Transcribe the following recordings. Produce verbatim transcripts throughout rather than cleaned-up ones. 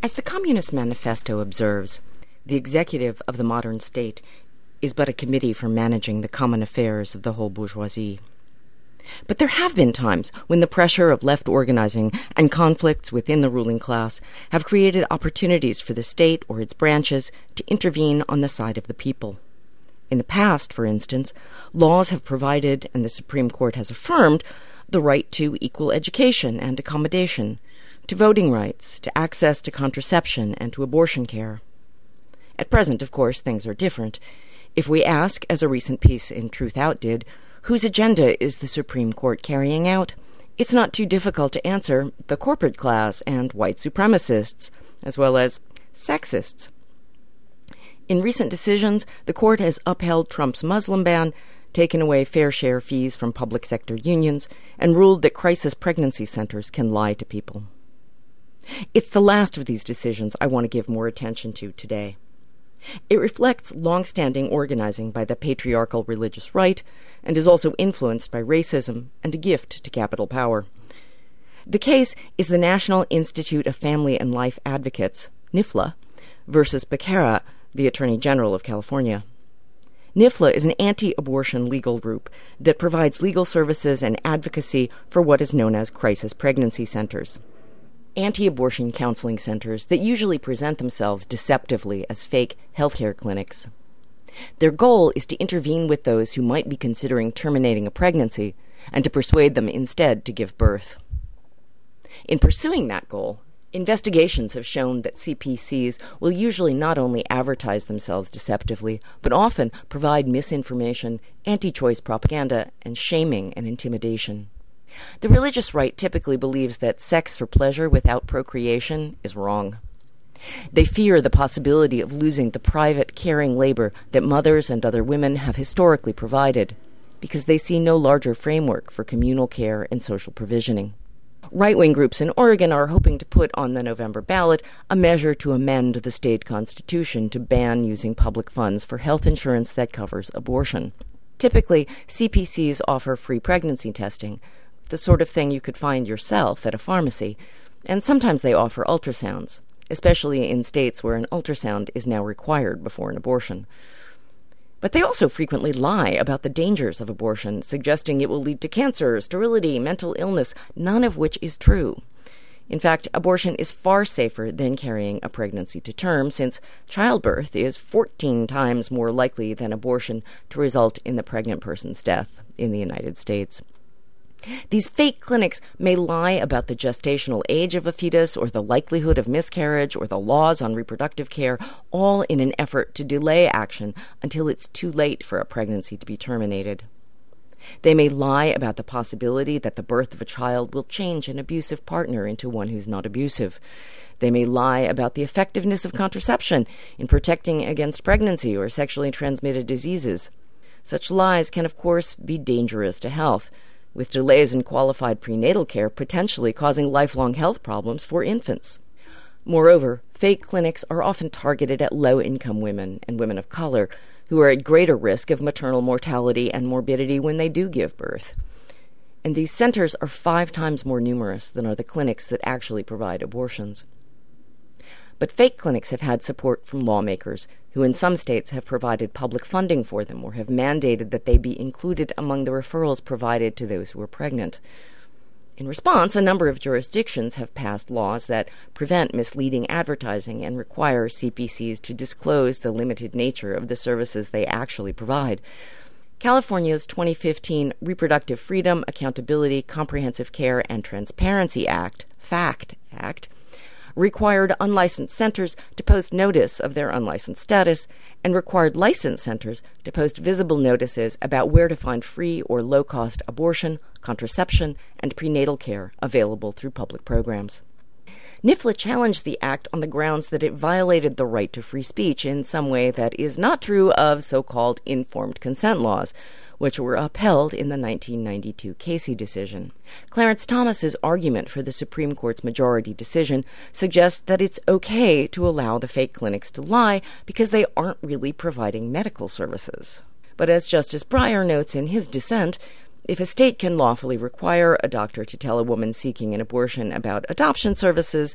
As the Communist Manifesto observes, the executive of the modern state is but a committee for managing the common affairs of the whole bourgeoisie. But there have been times when the pressure of left organizing and conflicts within the ruling class have created opportunities for the state or its branches to intervene on the side of the people. In the past, for instance, laws have provided, and the Supreme Court has affirmed, the right to equal education and accommodation, to voting rights, to access to contraception, and to abortion care. At present, of course, things are different. If we ask, as a recent piece in Truth Out did, whose agenda is the Supreme Court carrying out, it's not too difficult to answer the corporate class and white supremacists, as well as sexists. In recent decisions, the court has upheld Trump's Muslim ban, taken away fair share fees from public sector unions, and ruled that crisis pregnancy centers can lie to people. It's the last of these decisions I want to give more attention to today. It reflects long-standing organizing by the patriarchal religious right and is also influenced by racism and a gift to capital power. The case is the National Institute of Family and Life Advocates, NIFLA, versus Becerra, the Attorney General of California. NIFLA is an anti-abortion legal group that provides legal services and advocacy for what is known as crisis pregnancy centers. Anti-abortion counseling centers that usually present themselves deceptively as fake healthcare clinics. Their goal is to intervene with those who might be considering terminating a pregnancy and to persuade them instead to give birth. In pursuing that goal, investigations have shown that C P Cs will usually not only advertise themselves deceptively, but often provide misinformation, anti-choice propaganda, and shaming and intimidation. The religious right typically believes that sex for pleasure without procreation is wrong. They fear the possibility of losing the private, caring labor that mothers and other women have historically provided, because they see no larger framework for communal care and social provisioning. Right-wing groups in Oregon are hoping to put on the November ballot a measure to amend the state constitution to ban using public funds for health insurance that covers abortion. Typically, C P Cs offer free pregnancy testing, the sort of thing you could find yourself at a pharmacy, and sometimes they offer ultrasounds, especially in states where an ultrasound is now required before an abortion. But they also frequently lie about the dangers of abortion, suggesting it will lead to cancer, sterility, mental illness, none of which is true. In fact, abortion is far safer than carrying a pregnancy to term, since childbirth is fourteen times more likely than abortion to result in the pregnant person's death in the United States. These fake clinics may lie about the gestational age of a fetus or the likelihood of miscarriage or the laws on reproductive care, all in an effort to delay action until it's too late for a pregnancy to be terminated. They may lie about the possibility that the birth of a child will change an abusive partner into one who's not abusive. They may lie about the effectiveness of contraception in protecting against pregnancy or sexually transmitted diseases. Such lies can, of course, be dangerous to health, with delays in qualified prenatal care potentially causing lifelong health problems for infants. Moreover, fake clinics are often targeted at low-income women and women of color who are at greater risk of maternal mortality and morbidity when they do give birth. And these centers are five times more numerous than are the clinics that actually provide abortions. But fake clinics have had support from lawmakers, who in some states have provided public funding for them or have mandated that they be included among the referrals provided to those who are pregnant. In response, a number of jurisdictions have passed laws that prevent misleading advertising and require C P Cs to disclose the limited nature of the services they actually provide. California's twenty fifteen Reproductive Freedom, Accountability, Comprehensive Care, and Transparency Act, FACT Act, required unlicensed centers to post notice of their unlicensed status and required licensed centers to post visible notices about where to find free or low-cost abortion, contraception, and prenatal care available through public programs. NIFLA challenged the act on the grounds that it violated the right to free speech in some way that is not true of so-called informed consent laws, which were upheld in the nineteen ninety-two Casey decision. Clarence Thomas's argument for the Supreme Court's majority decision suggests that it's okay to allow the fake clinics to lie because they aren't really providing medical services. But as Justice Breyer notes in his dissent, if a state can lawfully require a doctor to tell a woman seeking an abortion about adoption services,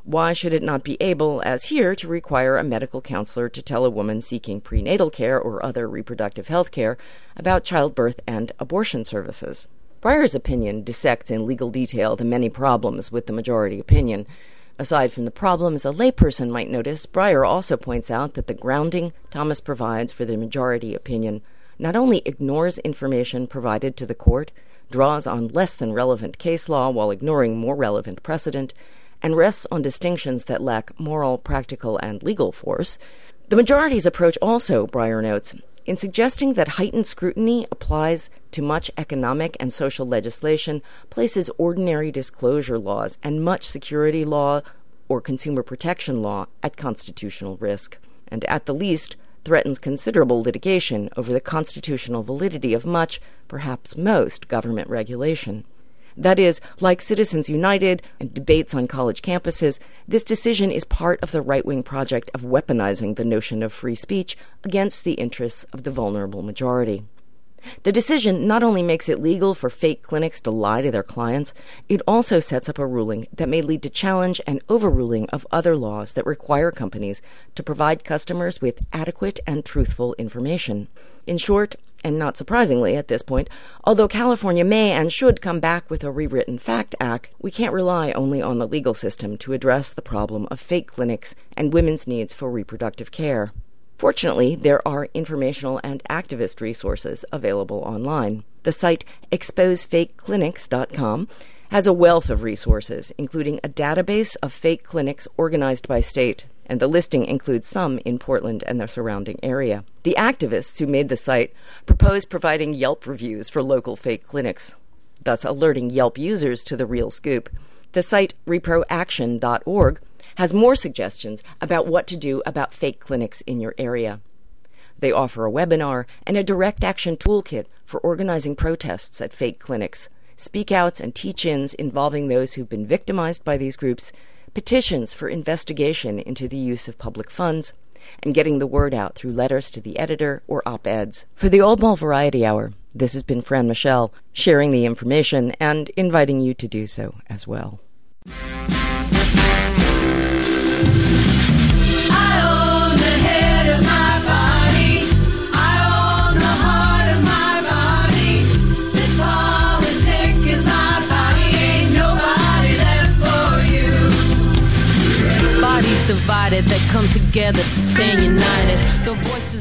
Why should it not be able, as here, to require a medical counselor to tell a woman seeking prenatal care or other reproductive health care about childbirth and abortion services? Breyer's opinion dissects in legal detail the many problems with the majority opinion. Aside from the problems a layperson might notice, Breyer also points out that the grounding Thomas provides for the majority opinion not only ignores information provided to the court, draws on less than relevant case law while ignoring more relevant precedent, and rests on distinctions that lack moral, practical, and legal force. The majority's approach also, Breyer notes, in suggesting that heightened scrutiny applies to much economic and social legislation, places ordinary disclosure laws and much security law or consumer protection law at constitutional risk, and at the least threatens considerable litigation over the constitutional validity of much, perhaps most, government regulation. That is, like Citizens United and debates on college campuses, this decision is part of the right-wing project of weaponizing the notion of free speech against the interests of the vulnerable majority. The decision not only makes it legal for fake clinics to lie to their clients, it also sets up a ruling that may lead to challenge and overruling of other laws that require companies to provide customers with adequate and truthful information. In short, and not surprisingly at this point, although California may and should come back with a rewritten FACT Act, we can't rely only on the legal system to address the problem of fake clinics and women's needs for reproductive care. Fortunately, there are informational and activist resources available online. The site expose fake clinics dot com has a wealth of resources, including a database of fake clinics organized by state, and the listing includes some in Portland and the surrounding area. The activists who made the site proposed providing Yelp reviews for local fake clinics, thus alerting Yelp users to the real scoop. The site repro action dot org has more suggestions about what to do about fake clinics in your area. They offer a webinar and a direct action toolkit for organizing protests at fake clinics, speak-outs and teach-ins involving those who've been victimized by these groups, petitions for investigation into the use of public funds, and getting the word out through letters to the editor or op-eds. For the Old Ball Variety Hour, this has been Fran Michelle, sharing the information and inviting you to do so as well. Divided that come together to stand united. The voice